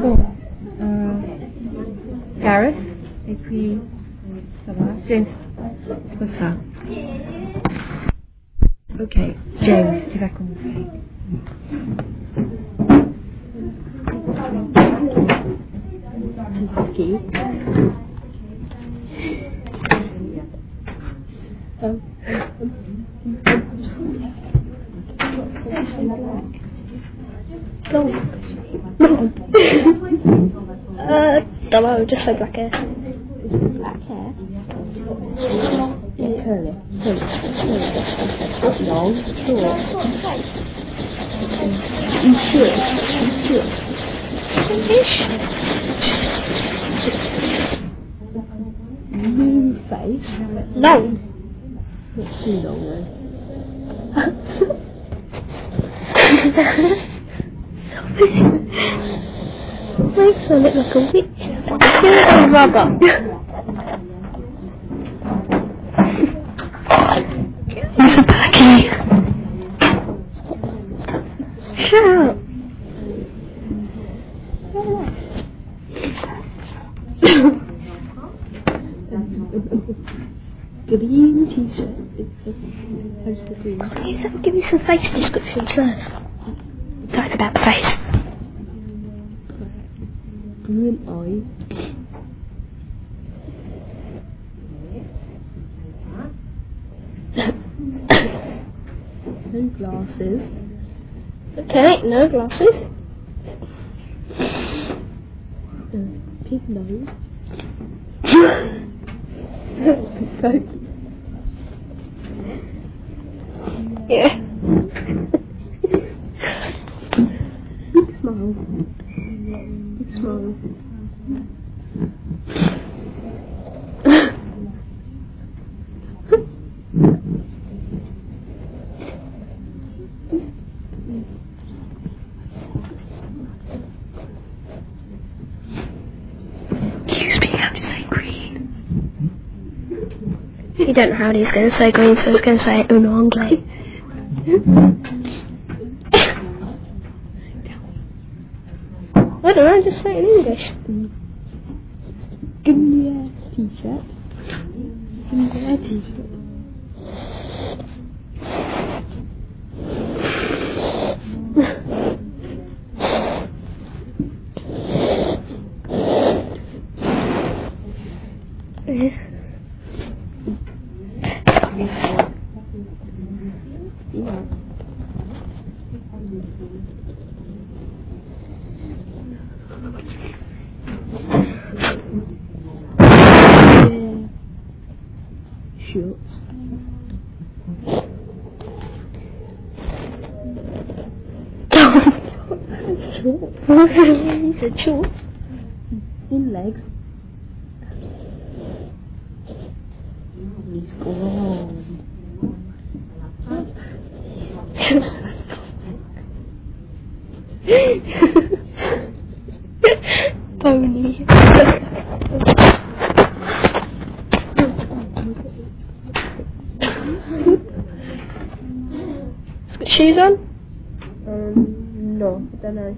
Bon. Gareth. Et puis, ça va. James. C'est pas ça. Ok. James, tu vas commencer. Ok. Don't know, just say black hair. Black hair. Yeah, curly. Long, short. Short. New face. Long. Not too long though. Makes her look like a witch. You're a rubber. He's a baggy. Shut up. Green t-shirt. How's the green? Give me some face descriptions first. Talking about the face. Green eyes. No glasses. Okay, no glasses. Pig nose. So Yeah. big smile. Big smile. Excuse me, how to say green? You don't know how he's going to say green, so he's going to say it in anglais. I don't know, just say it in English. Skinnier t-shirt. Skinnier t-shirt. Shorts. He said short. Thin legs. He's gone. Pony. Shoes on? No, I don't know.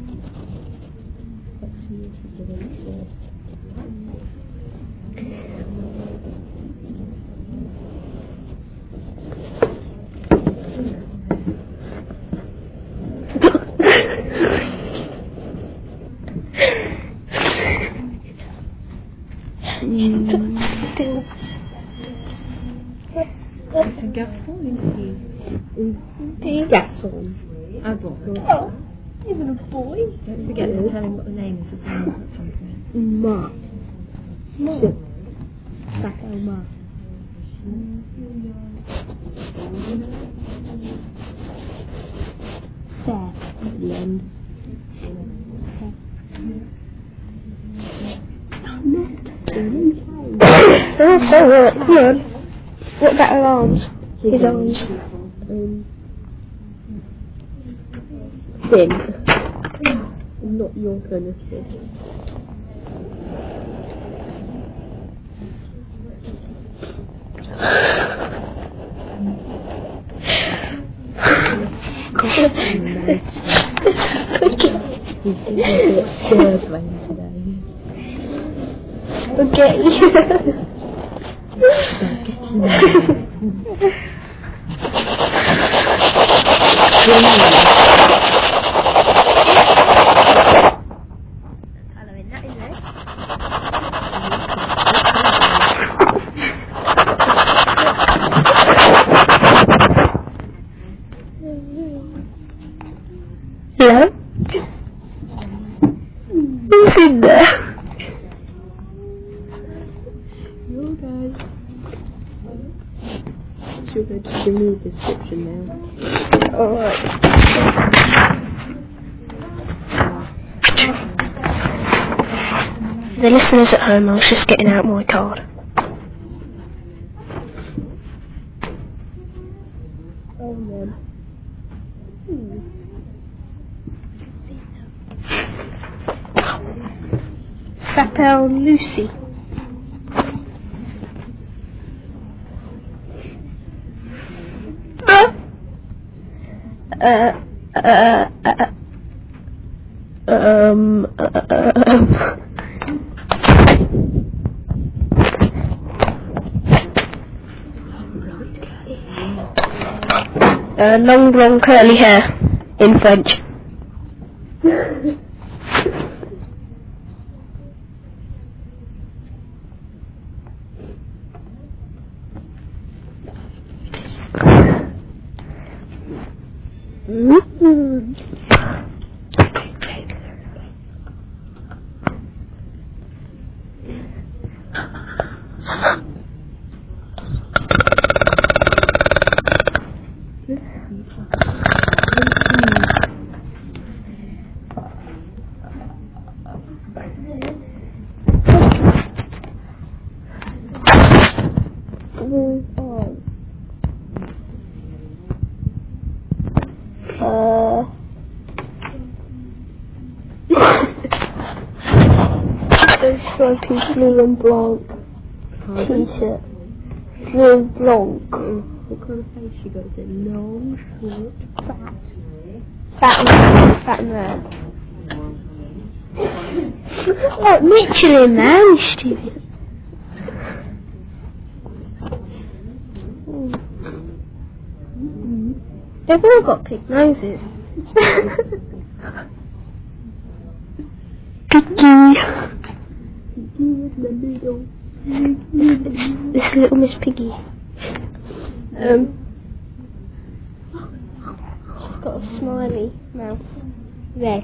C'est un garçon ou une fille? Garçon. Ah bon. Oh, even a boy? Don't forget to tell him what the name is of the company. Mark. Shit. Sacco Mark. Seth. The end. Oh, so what? Come on. What about her arms? His arms. Thin. Not your kind of thin. God. She's a bit scared today. Spaghetti. Hello? Who's in there? You guys. Should go to the new description now. Alright. The listeners at home, I was just getting out my card. Oh man. Sapel Lucy. Long curly hair in French. Stripy blue and blanc t-shirt. Blue and blanc. What kind of face she got? Is it long, short, fat? Fat and red. Oh, Michelin man, you stupid. They've all got pig noses. Piggy. This little Miss Piggy. She's got a smiley mouth. Red.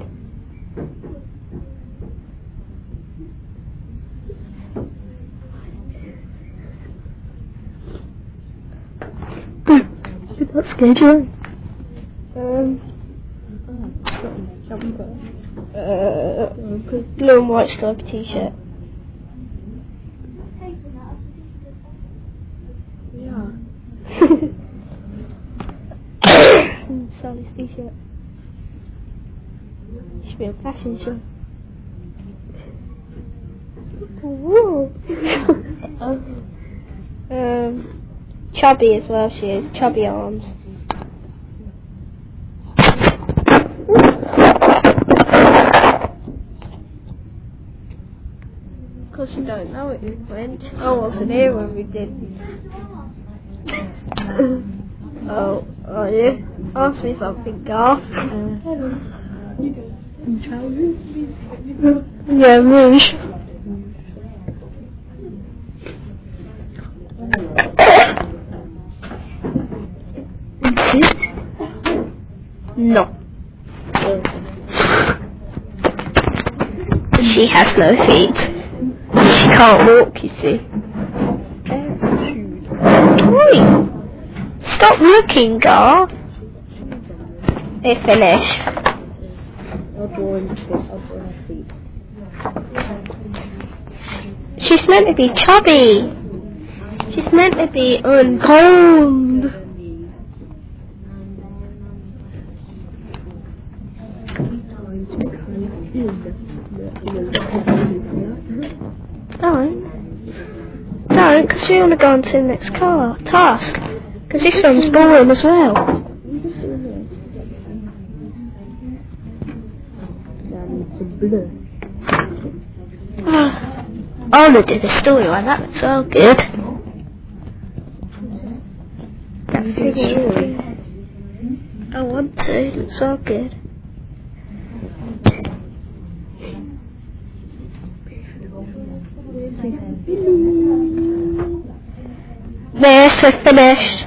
Did that scare you? Jumper. Blue and white striped t-shirt. Yeah. Sally's t-shirt. Should be a fashion show. Whoa. Chubby as well, she is. Chubby arms. Of course you don't know it in French. I wasn't here when we did. Oh, are you? Ask me something, Garth. Yeah, Rouge. No. She has no feet. She can't walk, you see. Oi! Stop looking, Garth. They're finished. I'll draw her feet. She's meant to be chubby. She's meant to be uncombed. Don't, because we want to go on to the next task. Because this one's boring as well. bleu. I want to do the story one, that looks so good. That feels story. I want to, it looks so good. Yes, we're finished.